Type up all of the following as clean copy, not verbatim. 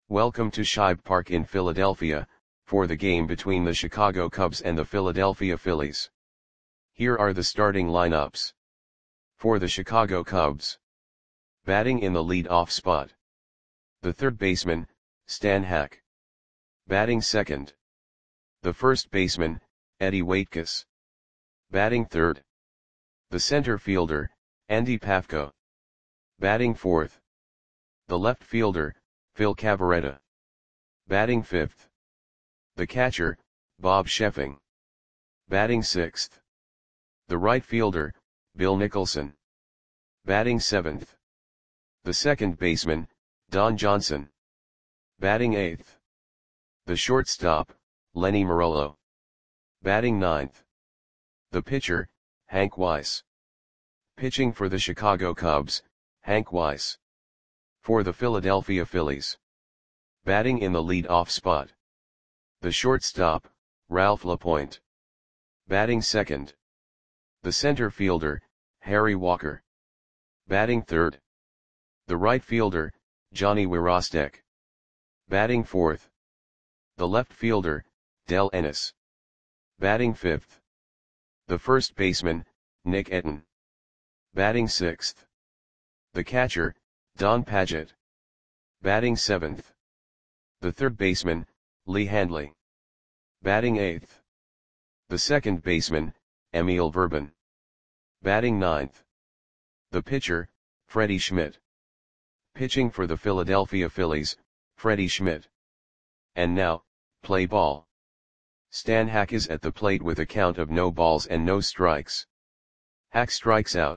Welcome to Shibe Park in Philadelphia, for the game between the Chicago Cubs and the Philadelphia Phillies. Here are the starting lineups. For the Chicago Cubs. Batting in the lead-off spot. The third baseman, Stan Hack. Batting second. The first baseman, Eddie Waitkus. Batting third. The center fielder, Andy Pafko. Batting fourth. The left fielder, Phil Cavarretta. Batting fifth. The catcher, Bob Sheffing. Batting sixth. The right fielder, Bill Nicholson. Batting seventh. The second baseman, Don Johnson. Batting eighth. The shortstop, Lenny Marollo. Batting ninth. The pitcher, Hank Weiss. Pitching for the Chicago Cubs, Hank Weiss. For the Philadelphia Phillies. Batting in the lead-off spot. The shortstop, Ralph LaPointe. Batting second. The center fielder, Harry Walker. Batting third. The right fielder, Johnny Wirostek. Batting fourth. The left fielder, Del Ennis. Batting fifth. The first baseman, Nick Etten. Batting sixth. The catcher, Don Padgett. Batting seventh. The third baseman, Lee Handley. Batting eighth. The second baseman, Emil Verban. Batting ninth. The pitcher, Freddie Schmidt. Pitching for the Philadelphia Phillies, Freddie Schmidt. And now, play ball. Stan Hack is at the plate with a count of no balls and no strikes. Hack strikes out.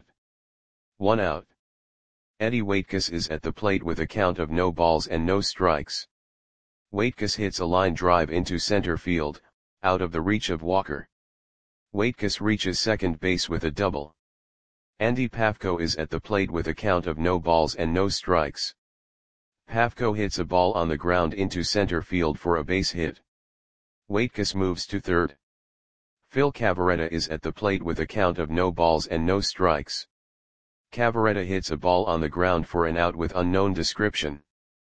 1 out. Eddie Waitkus is at the plate with a count of no balls and no strikes. Waitkus hits a line drive into center field, out of the reach of Walker. Waitkus reaches second base with a double. Andy Pafko is at the plate with a count of no balls and no strikes. Pafko hits a ball on the ground into center field for a base hit. Waitkus moves to third. Phil Cavarretta is at the plate with a count of no balls and no strikes. Cavarretta hits a ball on the ground for an out with unknown description.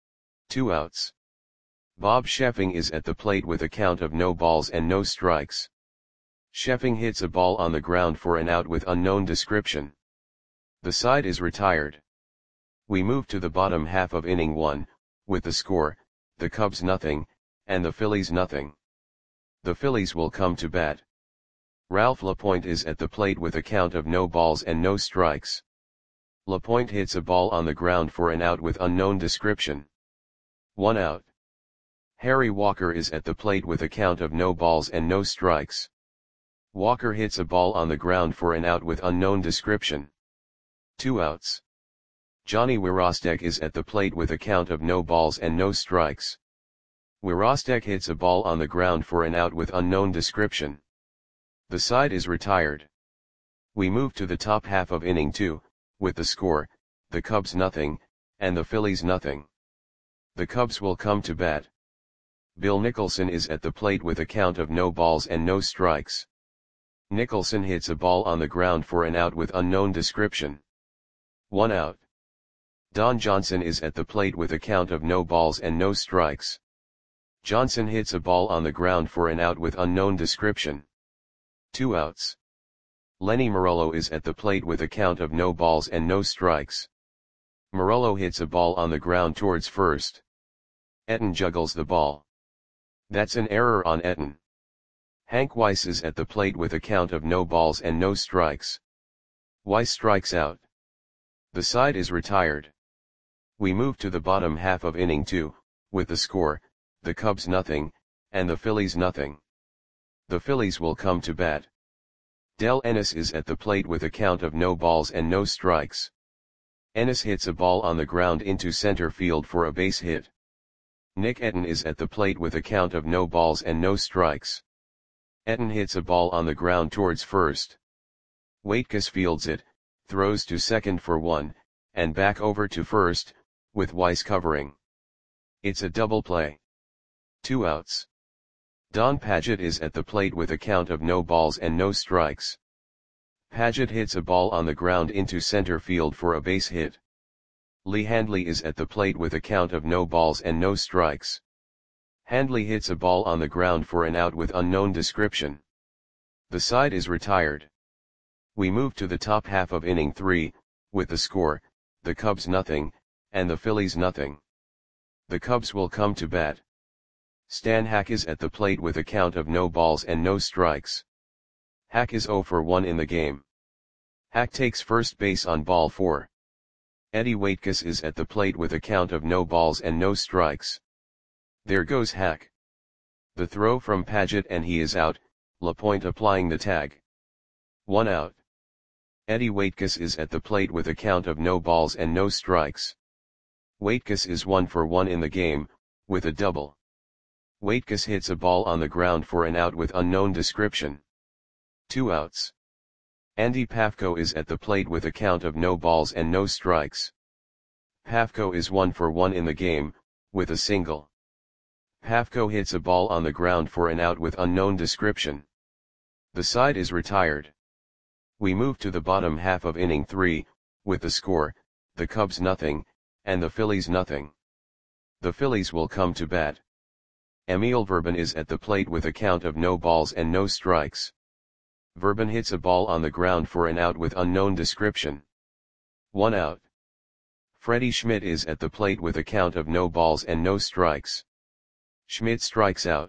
2 outs. Bob Sheffing is at the plate with a count of no balls and no strikes. Sheffing hits a ball on the ground for an out with unknown description. The side is retired. We move to the bottom half of inning 1, with the score, the Cubs nothing, and the Phillies nothing. The Phillies will come to bat. Ralph LaPointe is at the plate with a count of no balls and no strikes. LaPointe hits a ball on the ground for an out with unknown description. 1 out. Harry Walker is at the plate with a count of no balls and no strikes. Walker hits a ball on the ground for an out with unknown description. 2 outs. Johnny Wirostek is at the plate with a count of no balls and no strikes. Wirostek hits a ball on the ground for an out with unknown description. The side is retired. We move to the top half of inning 2, with the score, the Cubs nothing, and the Phillies nothing. The Cubs will come to bat. Bill Nicholson is at the plate with a count of no balls and no strikes. Nicholson hits a ball on the ground for an out with unknown description. 1 out. Don Johnson is at the plate with a count of no balls and no strikes. Johnson hits a ball on the ground for an out with unknown description. 2 outs. Lenny Marollo is at the plate with a count of no balls and no strikes. Marollo hits a ball on the ground towards first. Etten juggles the ball. That's an error on Etten. Hank Weiss is at the plate with a count of no balls and no strikes. Weiss strikes out. The side is retired. We move to the bottom half of inning 2, with the score, the Cubs nothing, and the Phillies nothing. The Phillies will come to bat. Del Ennis is at the plate with a count of no balls and no strikes. Ennis hits a ball on the ground into center field for a base hit. Nick Etten is at the plate with a count of no balls and no strikes. Etten hits a ball on the ground towards first. Waitkus fields it, throws to second for 1, and back over to first, with Weiss covering. It's a double play. 2 outs. Don Padgett is at the plate with a count of no balls and no strikes. Padgett hits a ball on the ground into center field for a base hit. Lee Handley is at the plate with a count of no balls and no strikes. Handley hits a ball on the ground for an out with unknown description. The side is retired. We move to the top half of inning 3, with the score, the Cubs nothing, and the Phillies nothing. The Cubs will come to bat. Stan Hack is at the plate with a count of no balls and no strikes. Hack is 0 for 1 in the game. Hack takes first base on ball 4. Eddie Waitkus is at the plate with a count of no balls and no strikes. There goes Hack. The throw from Paget and he is out, LaPointe applying the tag. 1 out. Eddie Waitkus is at the plate with a count of no balls and no strikes. Waitkus is 1 for 1 in the game, with a double. Waitkus hits a ball on the ground for an out with unknown description. 2 outs. Andy Pafko is at the plate with a count of no balls and no strikes. Pafko is 1 for 1 in the game, with a single. Pafko hits a ball on the ground for an out with unknown description. The side is retired. We move to the bottom half of inning 3, with the score, the Cubs nothing, and the Phillies nothing. The Phillies will come to bat. Emil Verban is at the plate with a count of no balls and no strikes. Verban hits a ball on the ground for an out with unknown description. 1 out. Freddie Schmidt is at the plate with a count of no balls and no strikes. Schmidt strikes out.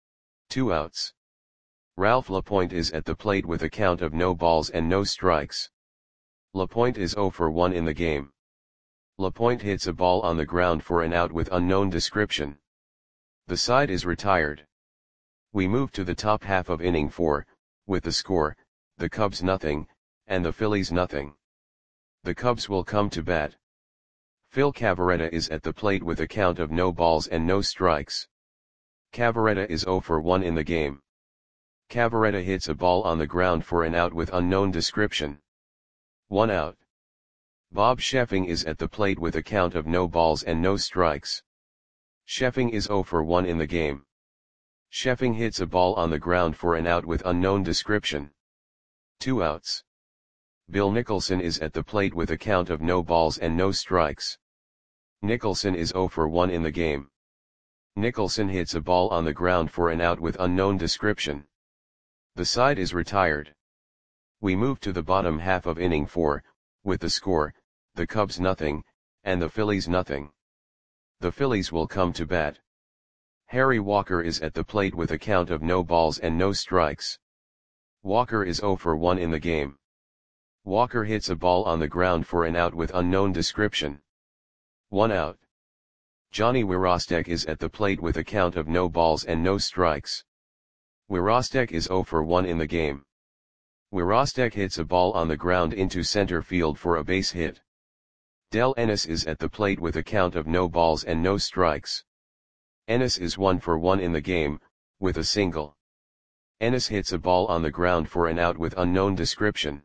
2 outs. Ralph LaPointe is at the plate with a count of no balls and no strikes. LaPointe is 0 for 1 in the game. LaPointe hits a ball on the ground for an out with unknown description. The side is retired. We move to the top half of inning 4, with the score, the Cubs nothing, and the Phillies nothing. The Cubs will come to bat. Phil Cavarretta is at the plate with a count of no balls and no strikes. Cavarretta is 0 for 1 in the game. Cavarretta hits a ball on the ground for an out with unknown description. 1 out. Bob Sheffing is at the plate with a count of no balls and no strikes. Sheffing is 0 for 1 in the game. Sheffing hits a ball on the ground for an out with unknown description. 2 outs. Bill Nicholson is at the plate with a count of no balls and no strikes. Nicholson is 0 for 1 in the game. Nicholson hits a ball on the ground for an out with unknown description. The side is retired. We move to the bottom half of inning 4, with the score, the Cubs nothing, and the Phillies nothing. The Phillies will come to bat. Harry Walker is at the plate with a count of no balls and no strikes. Walker is 0 for 1 in the game. Walker hits a ball on the ground for an out with unknown description. 1 out. Johnny Wirostek is at the plate with a count of no balls and no strikes. Wirostek is 0 for 1 in the game. Wirostek hits a ball on the ground into center field for a base hit. Del Ennis is at the plate with a count of no balls and no strikes. Ennis is 1 for 1 in the game, with a single. Ennis hits a ball on the ground for an out with unknown description.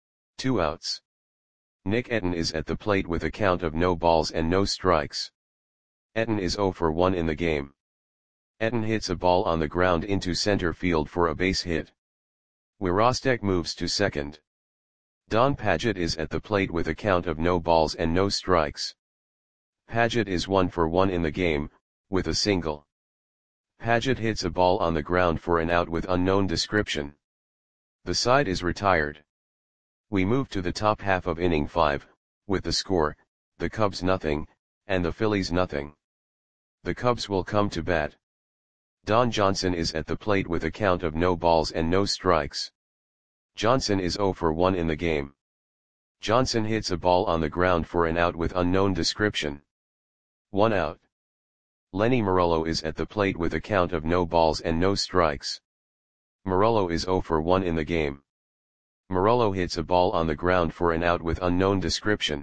2 outs. Nick Etten is at the plate with a count of no balls and no strikes. Etten is 0 for 1 in the game. Etten hits a ball on the ground into center field for a base hit. Wirostek moves to second. Don Paget is at the plate with a count of no balls and no strikes. Paget is 1 for 1 in the game, with a single. Paget hits a ball on the ground for an out with unknown description. The side is retired. We move to the top half of inning 5, with the score, the Cubs nothing, and the Phillies nothing. The Cubs will come to bat. Don Johnson is at the plate with a count of no balls and no strikes. Johnson is 0 for 1 in the game. Johnson hits a ball on the ground for an out with unknown description. 1 out. Lenny Morello is at the plate with a count of no balls and no strikes. Morello is 0 for 1 in the game. Morello hits a ball on the ground for an out with unknown description.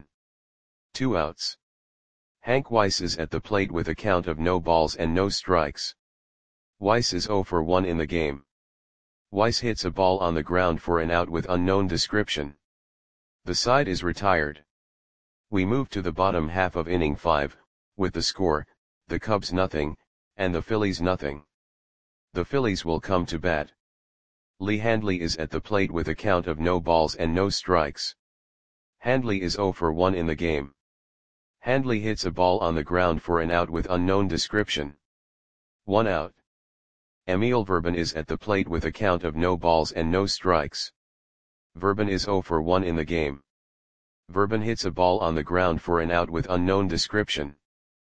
2 outs. Hank Weiss is at the plate with a count of no balls and no strikes. Weiss is 0 for 1 in the game. Weiss hits a ball on the ground for an out with unknown description. The side is retired. We move to the bottom half of inning 5, with the score, the Cubs nothing, and the Phillies nothing. The Phillies will come to bat. Lee Handley is at the plate with a count of no balls and no strikes. Handley is 0 for 1 in the game. Handley hits a ball on the ground for an out with unknown description. 1 out. Emil Verben is at the plate with a count of no balls and no strikes. Verben is 0 for 1 in the game. Verben hits a ball on the ground for an out with unknown description.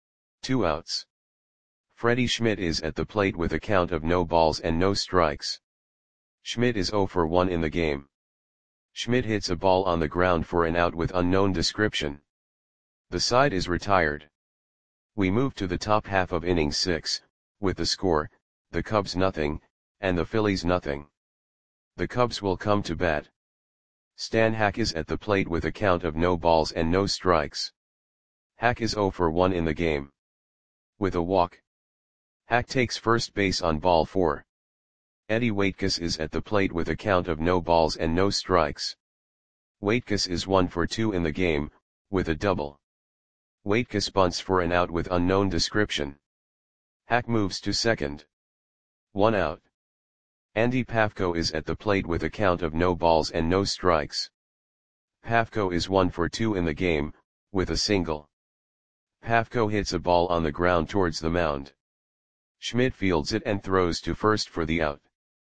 2 outs. Freddie Schmidt is at the plate with a count of no balls and no strikes. Schmidt is 0 for 1 in the game. Schmidt hits a ball on the ground for an out with unknown description. The side is retired. We move to the top half of inning 6, with the score, the Cubs nothing, and the Phillies nothing. The Cubs will come to bat. Stan Hack is at the plate with a count of no balls and no strikes. Hack is 0 for 1 in the game. With a walk, Hack takes first base on ball 4. Eddie Waitkus is at the plate with a count of no balls and no strikes. Waitkus is 1 for 2 in the game, with a double. Waitkus bunts for an out with unknown description. Hack moves to second. 1 out. Andy Pafko is at the plate with a count of no balls and no strikes. Pafko is 1 for 2 in the game, with a single. Pafko hits a ball on the ground towards the mound. Schmidt fields it and throws to first for the out.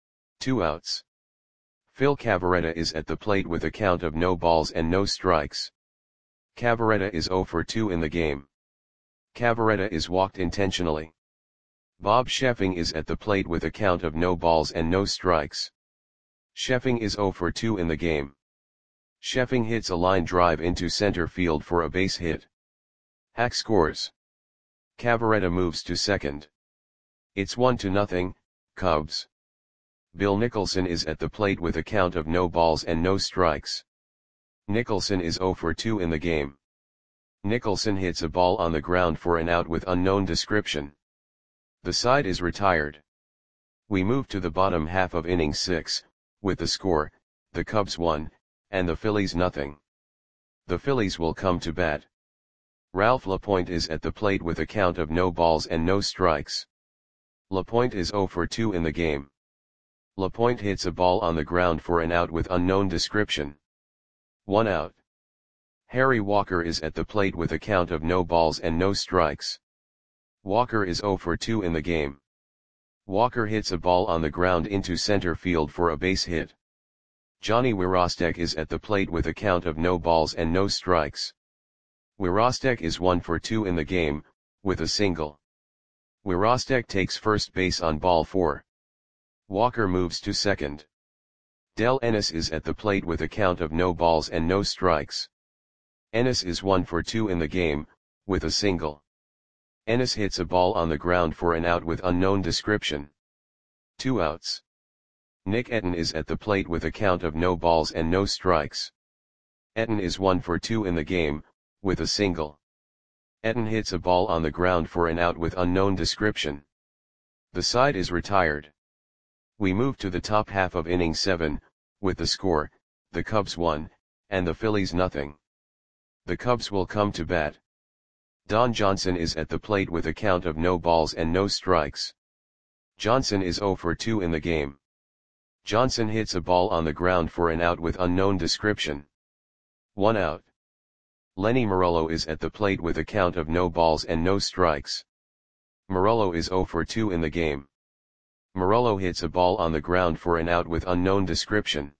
2 outs. Phil Cavarretta is at the plate with a count of no balls and no strikes. Cavarretta is 0 for 2 in the game. Cavarretta is walked intentionally. Bob Sheffing is at the plate with a count of no balls and no strikes. Sheffing is 0 for 2 in the game. Sheffing hits a line drive into center field for a base hit. Hack scores. Cavarretta moves to second. It's 1-0, Cubs. Bill Nicholson is at the plate with a count of no balls and no strikes. Nicholson is 0 for 2 in the game. Nicholson hits a ball on the ground for an out with unknown description. The side is retired. We move to the bottom half of inning 6, with the score, the Cubs 1, and the Phillies nothing. The Phillies will come to bat. Ralph LaPointe is at the plate with a count of no balls and no strikes. LaPointe is 0 for 2 in the game. LaPointe hits a ball on the ground for an out with unknown description. 1 out. Harry Walker is at the plate with a count of no balls and no strikes. Walker is 0 for 2 in the game. Walker hits a ball on the ground into center field for a base hit. Johnny Wirostek is at the plate with a count of no balls and no strikes. Wirostek is 1 for 2 in the game, with a single. Wirostek takes first base on ball 4. Walker moves to second. Del Ennis is at the plate with a count of no balls and no strikes. Ennis is 1 for 2 in the game, with a single. Ennis hits a ball on the ground for an out with unknown description. 2 outs. Nick Etten is at the plate with a count of no balls and no strikes. Etten is 1 for 2 in the game, with a single. Etten hits a ball on the ground for an out with unknown description. The side is retired. We move to the top half of inning 7, with the score, the Cubs 1, and the Phillies nothing. The Cubs will come to bat. Don Johnson is at the plate with a count of no balls and no strikes. Johnson is 0 for 2 in the game. Johnson hits a ball on the ground for an out with unknown description. 1 out. Lenny Morello is at the plate with a count of no balls and no strikes. Morello is 0 for 2 in the game. Morello hits a ball on the ground for an out with unknown description.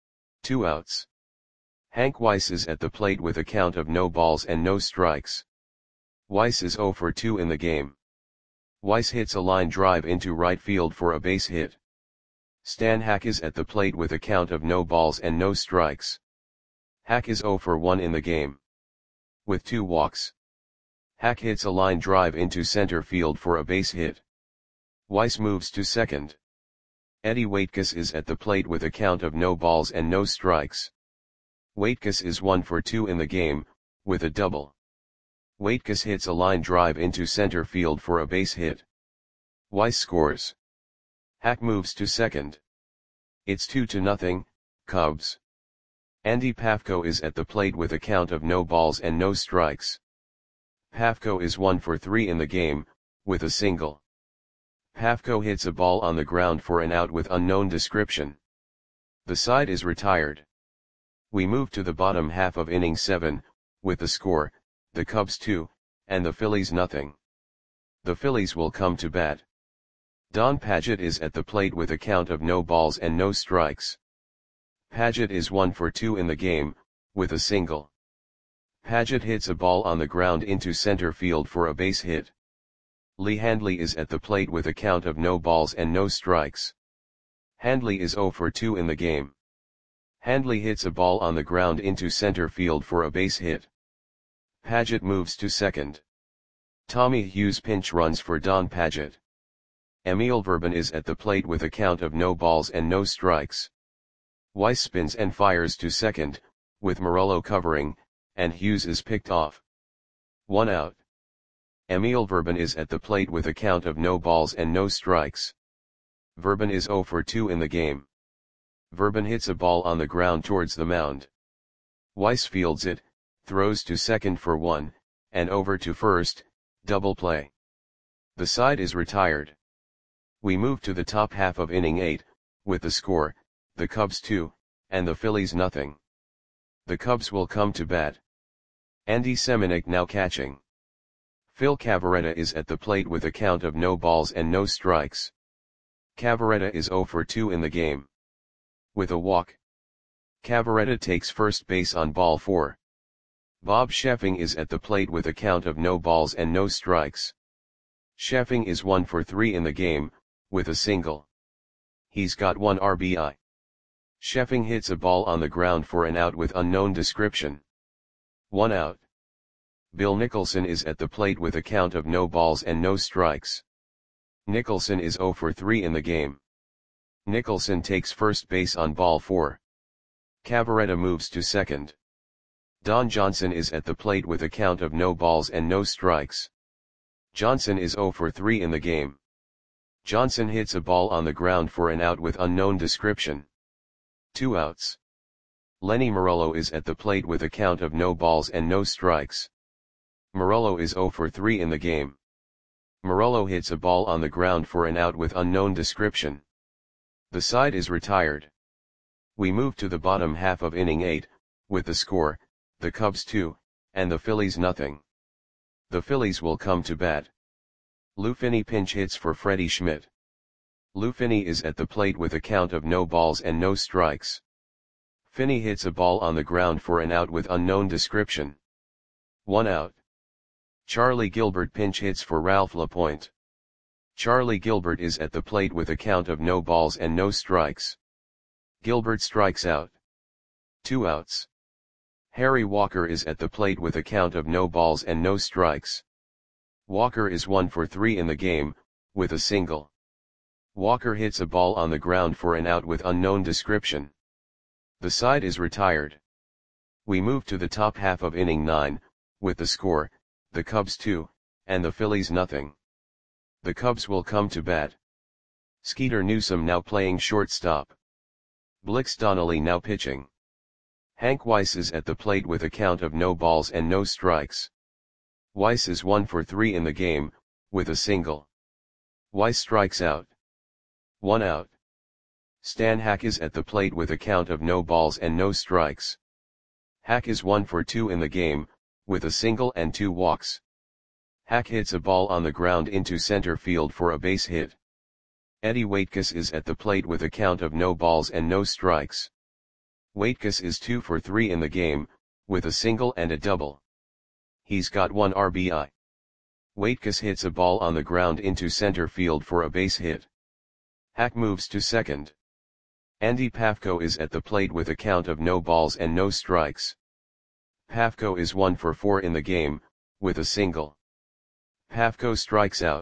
2 outs. Hank Weiss is at the plate with a count of no balls and no strikes. Weiss is 0 for 2 in the game. Weiss hits a line drive into right field for a base hit. Stan Hack is at the plate with a count of no balls and no strikes. Hack is 0 for 1 in the game. With 2 walks. Hack hits a line drive into center field for a base hit. Weiss moves to second. Eddie Waitkus is at the plate with a count of no balls and no strikes. Waitkus is 1 for 2 in the game, with a double. Waitkus hits a line drive into center field for a base hit. Weiss scores. Hack moves to second. It's 2-0, Cubs. Andy Pafko is at the plate with a count of no balls and no strikes. Pafko is 1 for 3 in the game, with a single. Pafko hits a ball on the ground for an out with unknown description. The side is retired. We move to the bottom half of inning 7, with the score, the Cubs 2, and the Phillies nothing. The Phillies will come to bat. Don Padgett is at the plate with a count of no balls and no strikes. Padgett is 1 for 2 in the game, with a single. Padgett hits a ball on the ground into center field for a base hit. Lee Handley is at the plate with a count of no balls and no strikes. Handley is 0 for 2 in the game. Handley hits a ball on the ground into center field for a base hit. Padgett moves to second. Tommy Hughes pinch runs for Don Padgett. Emil Verban is at the plate with a count of no balls and no strikes. Weiss spins and fires to second, with Morello covering, and Hughes is picked off. 1 out. Emil Verban is at the plate with a count of no balls and no strikes. Verban is 0 for 2 in the game. Verban hits a ball on the ground towards the mound. Weiss fields it, throws to second for 1, and over to first, double play. The side is retired. We move to the top half of inning 8, with the score, the Cubs 2, and the Phillies nothing. The Cubs will come to bat. Andy Semenuk now catching. Phil Cavarretta is at the plate with a count of no balls and no strikes. Cavarretta is 0 for 2 in the game. With a walk. Cavarretta takes first base on ball 4. Bob Sheffing is at the plate with a count of no balls and no strikes. Sheffing is 1 for 3 in the game, with a single. He's got 1 RBI. Sheffing hits a ball on the ground for an out with unknown description. 1 out. Bill Nicholson is at the plate with a count of no balls and no strikes. Nicholson is 0 for 3 in the game. Nicholson takes first base on ball 4. Cavarretta moves to second. Don Johnson is at the plate with a count of no balls and no strikes. Johnson is 0 for 3 in the game. Johnson hits a ball on the ground for an out with unknown description. 2 outs. Lenny Morello is at the plate with a count of no balls and no strikes. Morello is 0 for 3 in the game. Morello hits a ball on the ground for an out with unknown description. The side is retired. We move to the bottom half of inning 8, with the score, the Cubs 2, and the Phillies nothing. The Phillies will come to bat. Lou Finney pinch hits for Freddie Schmidt. Lou Finney is at the plate with a count of no balls and no strikes. Finney hits a ball on the ground for an out with unknown description. 1 out. Charlie Gilbert pinch hits for Ralph LaPointe. Charlie Gilbert is at the plate with a count of no balls and no strikes. Gilbert strikes out. 2 outs. Harry Walker is at the plate with a count of no balls and no strikes. Walker is 1 for 3 in the game, with a single. Walker hits a ball on the ground for an out with unknown description. The side is retired. We move to the top half of inning 9, with the score, the Cubs 2, and the Phillies nothing. The Cubs will come to bat. Skeeter Newsom now playing shortstop. Blix Donnelly now pitching. Hank Weiss is at the plate with a count of no balls and no strikes. Weiss is 1 for 3 in the game, with a single. Weiss strikes out. 1 out. Stan Hack is at the plate with a count of no balls and no strikes. Hack is 1 for 2 in the game, with a single and 2 walks. Hack hits a ball on the ground into center field for a base hit. Eddie Waitkus is at the plate with a count of no balls and no strikes. Waitkus is 2 for 3 in the game, with a single and a double. He's got 1 RBI. Waitkus hits a ball on the ground into center field for a base hit. Hack moves to second. Andy Pafko is at the plate with a count of no balls and no strikes. Pafko is 1 for 4 in the game, with a single. Pafko strikes out.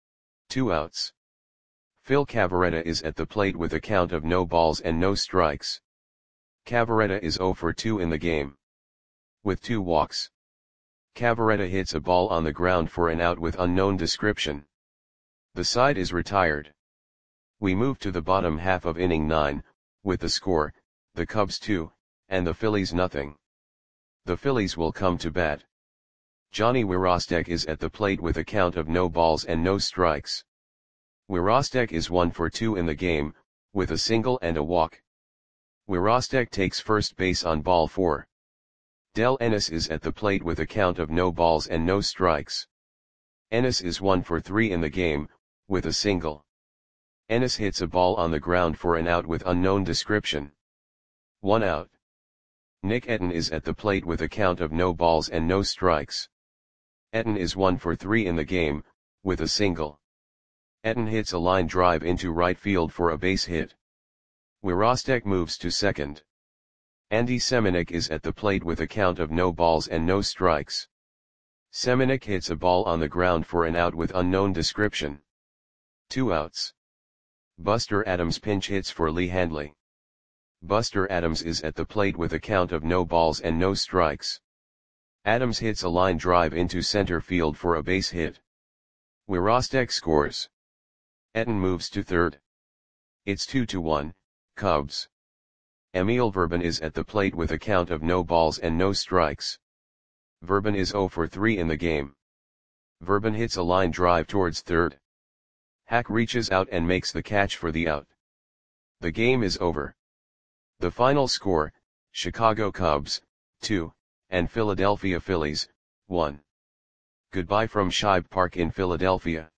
2 outs. Phil Cavarretta is at the plate with a count of no balls and no strikes. Cavarretta is 0 for 2 in the game. With 2 walks. Cavarretta hits a ball on the ground for an out with unknown description. The side is retired. We move to the bottom half of inning 9, with the score, the Cubs 2, and the Phillies nothing. The Phillies will come to bat. Johnny Wirostek is at the plate with a count of no balls and no strikes. Wirostek is 1 for 2 in the game, with a single and a walk. Wirostek takes first base on ball 4. Del Ennis is at the plate with a count of no balls and no strikes. Ennis is 1 for 3 in the game, with a single. Ennis hits a ball on the ground for an out with unknown description. 1 out. Nick Etten is at the plate with a count of no balls and no strikes. Etten is 1 for 3 in the game, with a single. Etten hits a line drive into right field for a base hit. Wirostek moves to second. Andy Semenuk is at the plate with a count of no balls and no strikes. Semenuk hits a ball on the ground for an out with unknown description. 2 outs. Buster Adams pinch hits for Lee Handley. Buster Adams is at the plate with a count of no balls and no strikes. Adams hits a line drive into center field for a base hit. Wirostek scores. Etten moves to third. It's 2-1, Cubs. Emil Verban is at the plate with a count of no balls and no strikes. Verban is 0 for 3 in the game. Verban hits a line drive towards third. Hack reaches out and makes the catch for the out. The game is over. The final score, Chicago Cubs, 2, and Philadelphia Phillies, 1. Goodbye from Shibe Park in Philadelphia.